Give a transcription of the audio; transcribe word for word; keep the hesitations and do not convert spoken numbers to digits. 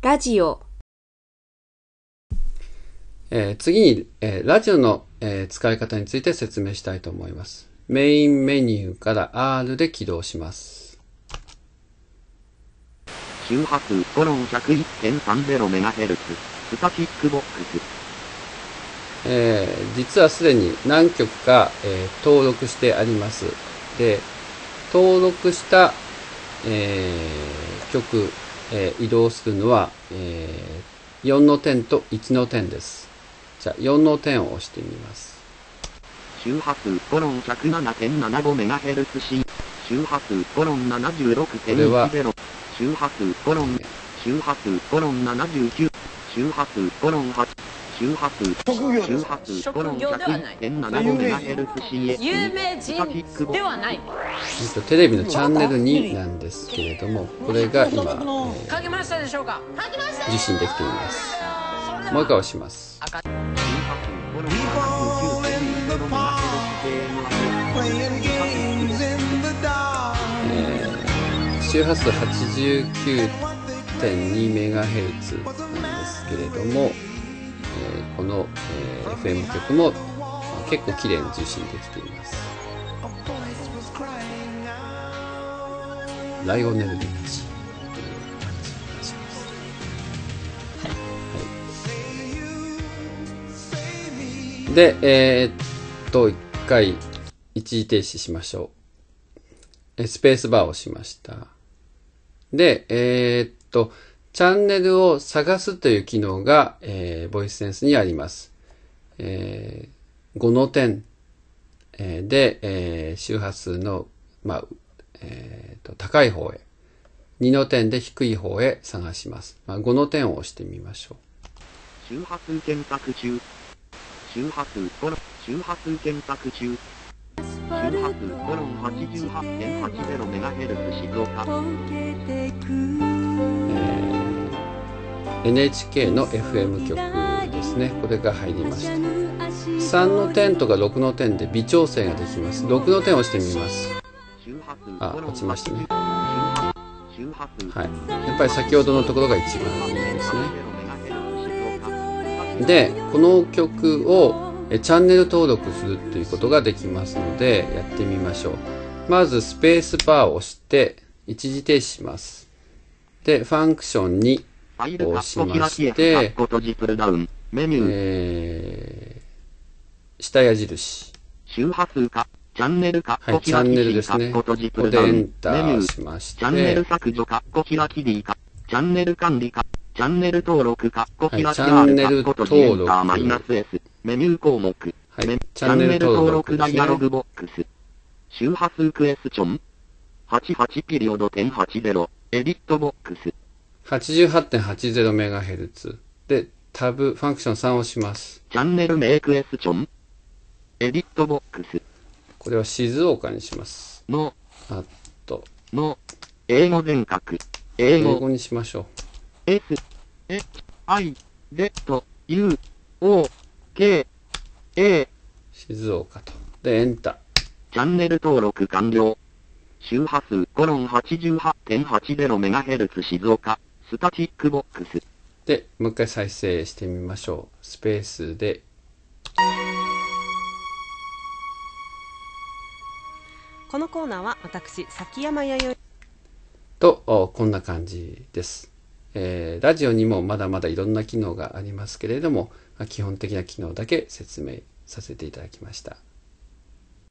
ラジオ。 えー、次に、えー、ラジオの、えー、使い方について説明したいと思います。メインメニューから アール で起動します。 周波数 ひゃくいってんさんぜろメガヘルツ スタティックボックス。 えー、実はすでに何曲か、えー、登録してあります。で、登録した、えー、曲、えー、移動するのは、えー、よんの点といちの点です。じゃあよんの点を押してみます。 周波数 ひゃくななてんななごメガヘルツ C。周波数 ななじゅうろくてんいちゼロ。周波数コロン、周波数コロンななじゅうきゅう。周波数コロンはち。周波数、周波数コロン ひゃくいってんななごメガヘルツ シーエス。 有名人ではない。 テレビのチャンネルになんですけれども、これが今、えー、 書けましたでしょうか。 受信できています。もう一回押します。えー、周波数 はちじゅうきゅうてんにメガヘルツ なんですけれども、えー、この、えー、エフエム 局も、まあ、結構綺麗に受信できています。ライオネル・リッチという感じがします。はい、で、えー、っと一回一時停止しましょう。スペースバーを押しました。で、えー、っとチャンネルを探すという機能が、えー、ボイスセンスにあります。えー、ごの点、えー、で、えー、周波数の、まあえー、と高い方へ、にの点で低い方へ探します。まあ、ごの点を押してみましょう。周波数検索中。周波数コロン、周波数検索中。周波数コロン はちじゅうはちてんはちゼロメガヘルツ 静岡。 えー、エヌエイチケー の エフエム 局ですね。これが入りました。さんの点とかろくの点で微調整ができます。ろくの点を押してみます。あ、落ちましたね。はい。やっぱり先ほどのところが一番いいですね。で、この曲をチャンネル登録するということができますので、やってみましょう。まずスペースバーを押して一時停止します。で、ファンクションに押しまして、えー、下矢印。 周波数かチャンネルかはい、チャンネルですね。ここでエンターしまして、 チャンネル削除かコキラキディかチャンネル管理かチャンネル登録かコキラキアールかコトジエンターマイナス S メニュー項目、はい、チャンネル登録ダイアログボックス、周波数クエスチョン はちじゅうはちピリオド点はちゼロ エディットボックスはちじゅうはちてんはちゼロメガヘルツ でタブファンクションさんを押します。 チャンネル名クエスチョンエディットボックス、 これは静岡にします。 の、 あと、 の、英語全角、英語。 英語にしましょう。 S、H、I、Z、U、O、K、A。 静岡と。で、エンター。 チャンネル登録完了。周波数コロン はちじゅうはちてんはちゼロメガヘルツ 静岡、スタティックボックス。 で、もう一回再生してみましょう。スペースで。 このコーナーは私崎山弥生とこんな感じです、えー。ラジオにもまだまだいろんな機能がありますけれども、基本的な機能だけ説明させていただきました。